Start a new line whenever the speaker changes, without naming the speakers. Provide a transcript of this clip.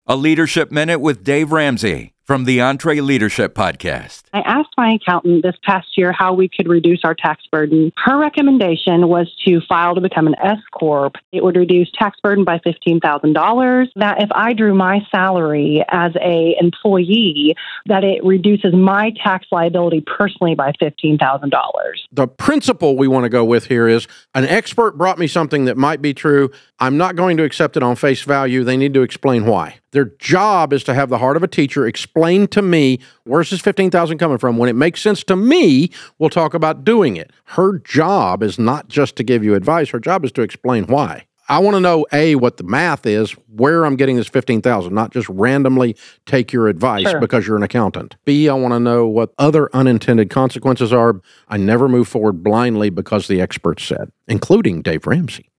A Leadership Minute with Dave Ramsey from the Entre Leadership Podcast.
I asked my accountant this past year how we could reduce our tax burden. Her recommendation was to file to become an S Corp. It would reduce tax burden by $15,000. That if I drew my salary as an employee, that it reduces my tax liability personally by $15,000.
The principle we want to go with here is an expert brought me something that might be true. I'm not going to accept it on face value. They need to explain why. Their job is to have the heart of a teacher. Explain to me, where's this $15,000 coming from? When it makes sense to me, we'll talk about doing it. Her job is not just to give you advice. Her job is to explain why. I want to know, A, what the math is, where I'm getting this $15,000, not just randomly take your advice because you're an accountant. B, I want to know what other unintended consequences are. I never move forward blindly because the expert said, including Dave Ramsey.